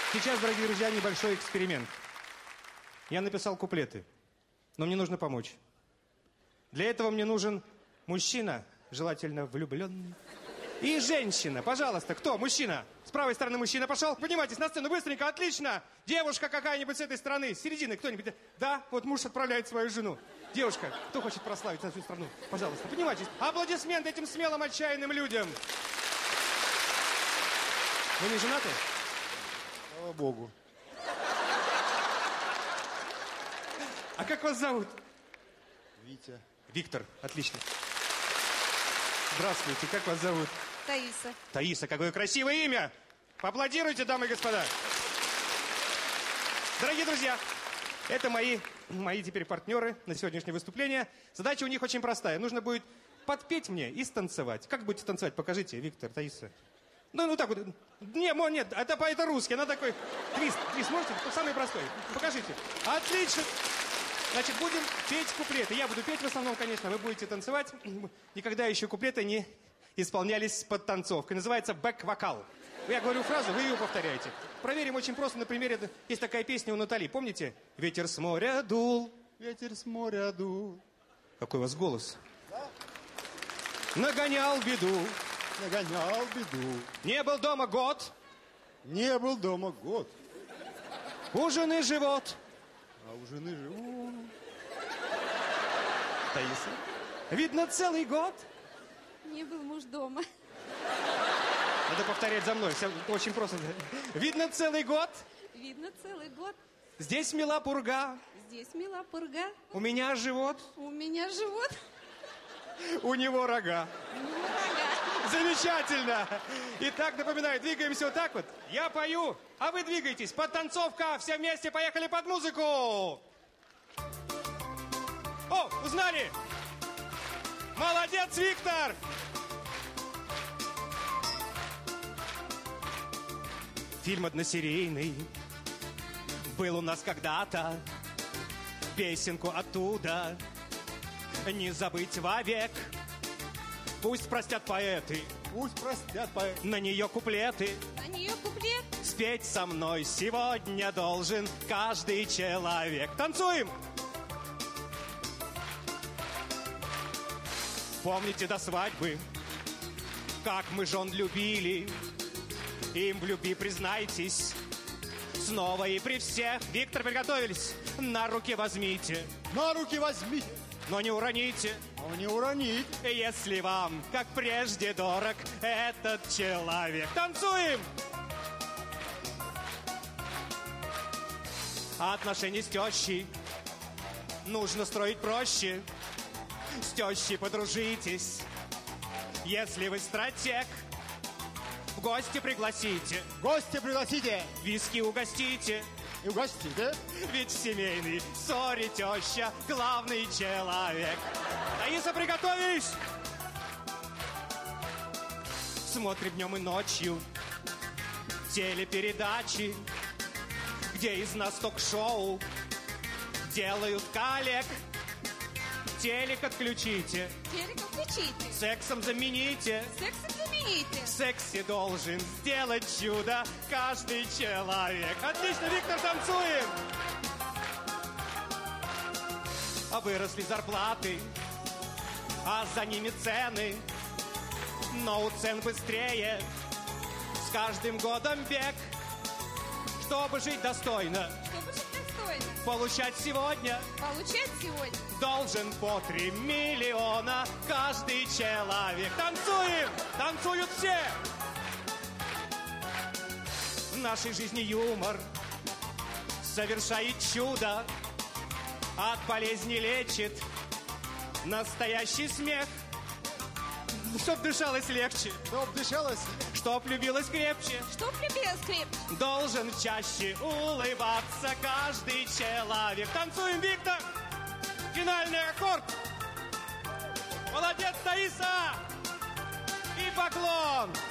Сейчас, дорогие друзья, небольшой эксперимент. Я написал куплеты, но мне нужно помочь. Для этого мне нужен мужчина, желательно влюбленный, и женщина. Пожалуйста, кто? Мужчина. С правой стороны мужчина пошел. Поднимайтесь на сцену быстренько, отлично. Девушка какая-нибудь с этой стороны, с середины кто-нибудь. Да, вот муж отправляет свою жену. Девушка, кто хочет прославить на всю страну? Пожалуйста, поднимайтесь. Аплодисменты этим смелым, отчаянным людям. Вы не женаты? Слава Богу. А как вас зовут? Витя. Виктор, отлично. Здравствуйте, как вас зовут? Таиса. Таиса, какое красивое имя! Поаплодируйте, дамы и господа. Дорогие друзья, это мои теперь партнеры на сегодняшнее выступление. Задача у них очень простая. Нужно будет подпеть мне и станцевать. Как будете танцевать? Покажите, Виктор, Таиса. Ну так вот. Нет, это русский. Она такой твист можете? Самый простой. Покажите. Отлично. Значит, будем петь куплеты. Я буду петь в основном, конечно, вы будете танцевать. Никогда еще куплеты не исполнялись под танцовкой. Называется бэк-вокал. Я говорю фразу, вы ее повторяете. Проверим очень просто. На примере, есть такая песня у Натали, помните? Ветер с моря дул. Ветер с моря дул. Какой у вас голос? Да? Нагонял беду. Нагонял беду. Не был дома год. Не был дома год. У жены живот. А у жены живот. Таиса. Видно, целый год. Не был муж дома. Надо повторять за мной. Все очень просто. Видно, целый год. Видно, целый год. Здесь мила пурга. Здесь мила пурга. У меня живот. У меня живот. У него рога. У него рога. Замечательно. Итак, напоминаю, двигаемся вот так вот. Я пою, а вы двигайтесь. Подтанцовка. Все вместе поехали под музыку. О, узнали? Молодец, Виктор. Фильм односерийный был у нас когда-то. Песенку оттуда не забыть вовек. Пусть простят поэты. Пусть простят поэты. На нее куплеты. На нее куплет. Спеть со мной сегодня должен каждый человек. Танцуем! Помните до свадьбы, как мы жен любили? Им в любви признайтесь снова и при всех. Виктор, приготовились? На руки возьмите. На руки возьмите. Но не уроните. Но не уронить. Если вам, как прежде, дорог этот человек. Танцуем! Отношения с тещей нужно строить проще. С тещей подружитесь. Если вы стратег, в гости пригласите. Гости пригласите. Виски угостите. И угостите. Ведь в семейной ссоре теща главный человек. Таиса, приготовились! Смотрим днем и ночью телепередачи, где из нас ток-шоу делают коллег. Телек отключите. Телек включите. Сексом замените. Сексом замените. В сексе должен сделать чудо каждый человек. Отлично, Виктор, танцуем! А выросли зарплаты, а за ними цены. Но у цен быстрее с каждым годом бег. Чтобы жить достойно, Чтобы жить достойно. получать сегодня Получать сегодня. должен по 3 миллиона каждый человек. Танцуем! Танцуют все! В нашей жизни юмор совершает чудо. От болезни лечит настоящий смех. Чтоб дышалось легче, Чтоб дышалось. чтоб любилось крепче, Чтоб любилась крепче. должен чаще улыбаться каждый человек. Танцуем, Виктор! Финальный аккорд! Молодец, Таиса! И поклон!